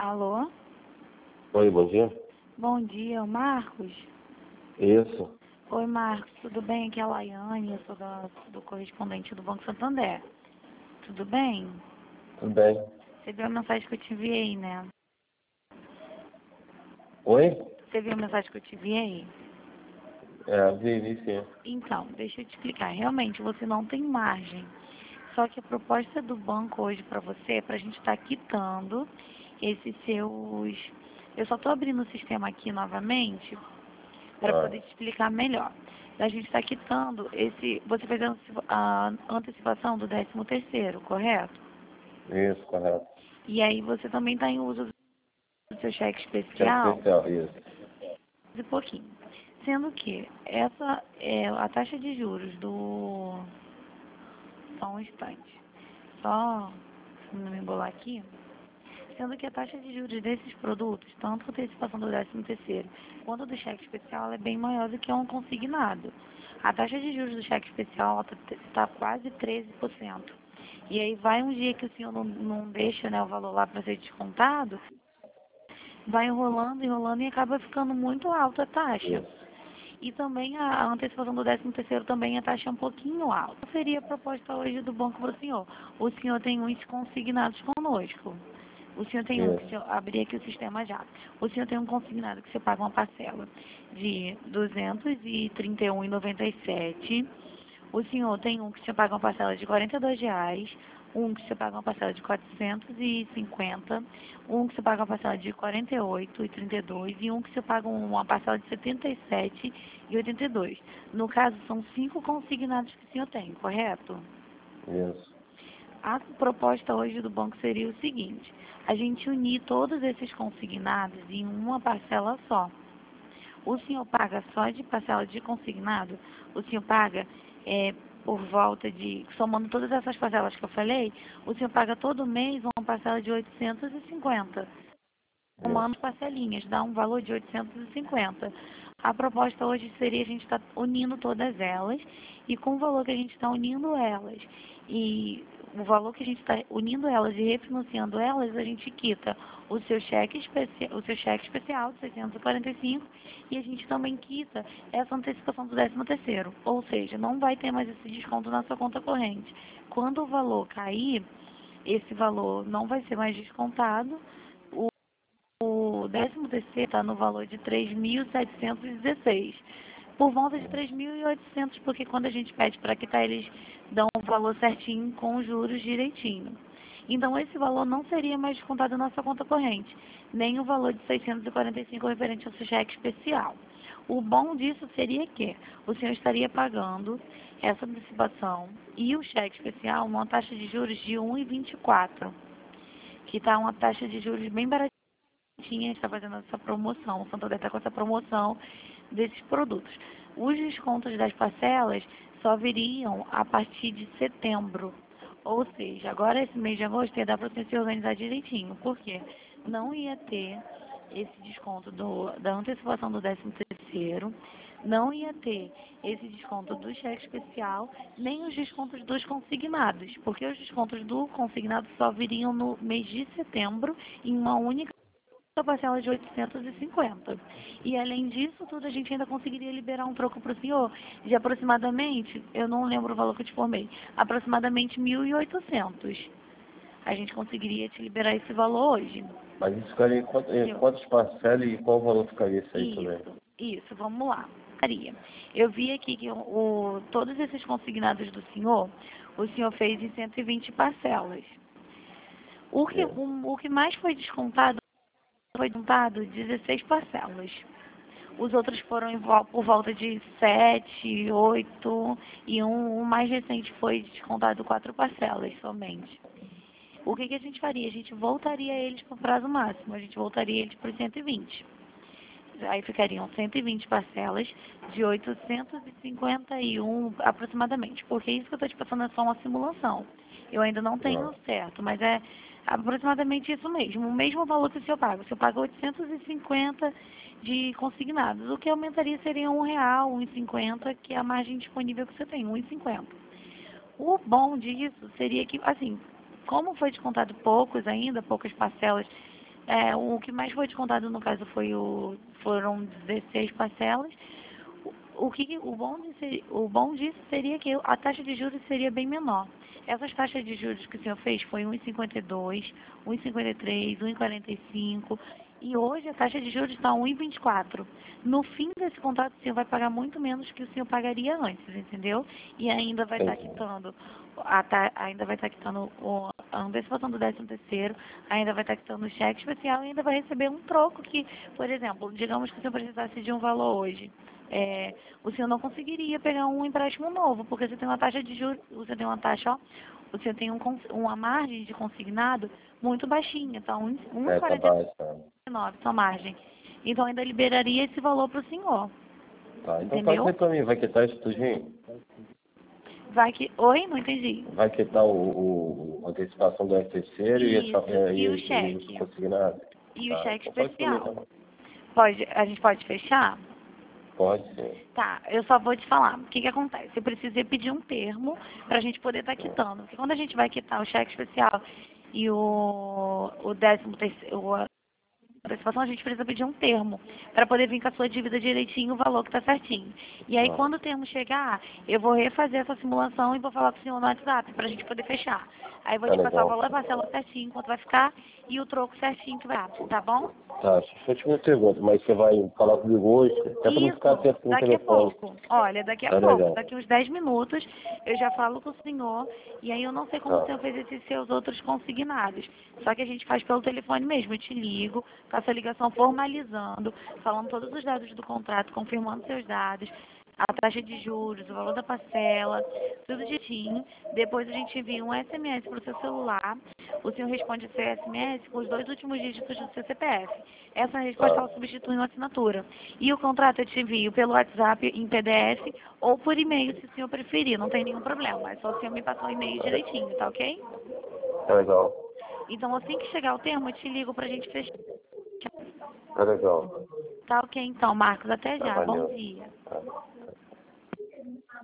Alô? Oi, bom dia. Bom dia, Marcos? Isso. Oi, Marcos, tudo bem? Aqui é a Laiane, eu sou do correspondente do Banco Santander. Tudo bem? Tudo bem. Você viu a mensagem que eu te enviei, né? Oi? Você viu a mensagem que eu te enviei? Vi sim. Então, deixa eu te explicar. Realmente, você não tem margem. Só que a proposta do banco hoje para você é para a gente estar quitando esses seus... Eu só estou abrindo o sistema aqui novamente para poder te explicar melhor. A gente está quitando esse... Você fez a antecipação do 13º, correto? Isso, correto. E aí você também está em uso do seu cheque Cheque especial especial, isso. de pouquinho. Sendo que essa é a taxa de juros do... Só um instante. Só não me embolar aqui. Sendo que a taxa de juros desses produtos, tanto a antecipação do 13º quanto do cheque especial, ela é bem maior do que um consignado. A taxa de juros do cheque especial está quase 13%. E aí vai um dia que o senhor não deixa, né, o valor lá para ser descontado, vai enrolando, enrolando e acaba ficando muito alta a taxa. Isso. E também a antecipação do 13º também a taxa é um pouquinho alta. Qual seria a proposta hoje do banco para o senhor? O senhor tem uns consignados conosco. O senhor tem um, que se eu Isso. abrir aqui o sistema já. O senhor tem um consignado que você paga uma parcela de R$ 231,97. O senhor tem um que você paga uma parcela de R$ 42, um que você paga uma parcela de 450, um que você paga uma parcela de 48,32 e um que você paga uma parcela de 77,82. No caso, são 5 consignados que o senhor tem, correto? Isso. A proposta hoje do banco seria o seguinte: a gente unir todos esses consignados em uma parcela só. O senhor paga só de parcela de consignado, o senhor paga por volta de, somando todas essas parcelas que eu falei, o senhor paga todo mês uma parcela de 850. Somando Isso. parcelinhas, dá um valor de 850. A proposta hoje seria a gente estar unindo todas elas, e com o valor que a gente está unindo elas, e o valor que a gente está unindo elas e refinanciando elas, a gente quita o seu cheque, o seu cheque especial de 645 e a gente também quita essa antecipação do 13º. Ou seja, não vai ter mais esse desconto na sua conta corrente. Quando o valor cair, esse valor não vai ser mais descontado. O 13º está no valor de 3.716, por volta de 3.800, porque quando a gente pede para quitar, eles dão o valor certinho com os juros direitinho. Então, esse valor não seria mais descontado na sua conta corrente, nem o valor de 645 referente ao seu cheque especial. O bom disso seria que o senhor estaria pagando essa antecipação e o cheque especial uma taxa de juros de 1,24, que está uma taxa de juros bem baratinha. Está fazendo essa promoção, o Santander está com essa promoção desses produtos. Os descontos das parcelas só viriam a partir de setembro. Ou seja, agora esse mês de agosto ia dar para você se organizar direitinho. Por quê? Não ia ter esse desconto da antecipação do 13º, não ia ter esse desconto do cheque especial, nem os descontos dos consignados, porque os descontos do consignado só viriam no mês de setembro em uma única parcela de 850. E além disso tudo, a gente ainda conseguiria liberar um troco para o senhor de aproximadamente, eu não lembro o valor que eu te formei, aproximadamente 1.800. A gente conseguiria te liberar esse valor hoje. Mas isso ficaria em quantas parcelas e qual valor ficaria isso aí também? Isso, vamos lá. Eu vi aqui que todos esses consignados do senhor, o senhor fez em 120 parcelas. Isso. O que mais foi descontado 16 parcelas. Os outros foram por volta de 7, 8 e o mais recente foi descontado 4 parcelas somente. O que a gente faria? A gente voltaria eles para o prazo máximo, a gente voltaria eles para os 120. Aí ficariam 120 parcelas de 851 aproximadamente, porque isso que eu estou te passando é só uma simulação. Eu ainda não tenho certo, mas é aproximadamente isso mesmo, o mesmo valor que o senhor paga. O senhor paga 850 de consignados, o que aumentaria seria R$ 1,00, 1,50, que é a margem disponível que você tem, 1,50. O bom disso seria que, assim, como foi descontado poucos ainda, poucas parcelas O que mais foi descontado no caso foram 16 parcelas. O bom disso seria que a taxa de juros seria bem menor. Essas taxas de juros que o senhor fez foi 1,52, 1,53, 1,45 e hoje a taxa de juros está 1,24. No fim desse contrato o senhor vai pagar muito menos que o senhor pagaria antes, entendeu? E ainda vai estar quitando ainda vai estar quitando a antecipação do 13º, ainda vai estar quitando o cheque especial e ainda vai receber um troco que, por exemplo, digamos que o senhor precisasse de um valor hoje. O senhor não conseguiria pegar um empréstimo novo, porque você tem uma taxa de juros, você tem uma taxa, ó, você tem uma margem de consignado muito baixinha, tá? 1,49 sua margem. Então ainda liberaria esse valor para o senhor. Tá, então entendeu? pode ser para mim, vai quitar isso tudinho? Oi? Não entendi. Vai quitar a antecipação do terceiro e o cheque. consignado? E o cheque Então especial. A gente pode fechar? Pode ser. Tá, eu só vou te falar. O que que acontece? Eu preciso pedir um termo para a gente poder estar quitando. Porque quando a gente vai quitar o cheque especial e o 13º, a antecipação, a gente precisa pedir um termo para poder vir com a sua dívida direitinho, o valor que está certinho. E aí, quando o termo chegar, eu vou refazer essa simulação e vou falar com o senhor no WhatsApp para a gente poder fechar. Aí eu vou te passar o valor da parcela certinho, quanto vai ficar, e o troco certinho que vai dar, tá bom? Tá, deixa eu te uma pergunta, mas você vai falar comigo hoje? Até para não ficar tempo no telefone. Daqui a pouco. Olha, daqui a pouco, legal. daqui uns 10 minutos, eu já falo com o senhor, e aí eu não sei como o senhor fez esses seus outros consignados. Só que a gente faz pelo telefone mesmo, eu te ligo, faço a ligação formalizando, falando todos os dados do contrato, confirmando seus dados, a taxa de juros, o valor da parcela, tudo direitinho. Depois a gente envia um SMS para o seu celular. O senhor responde esse SMS com os 2 últimos dígitos do seu CPF. Essa resposta ela substitui uma assinatura. E o contrato eu te envio pelo WhatsApp em PDF ou por e-mail, se o senhor preferir. Não tem nenhum problema. É só o senhor me passar o e-mail direitinho, tá ok? Tá legal. Então, assim que chegar o termo, eu te ligo pra gente fechar. Tá legal. Tá ok, então, Marcos. Até já. Valeu. Bom dia.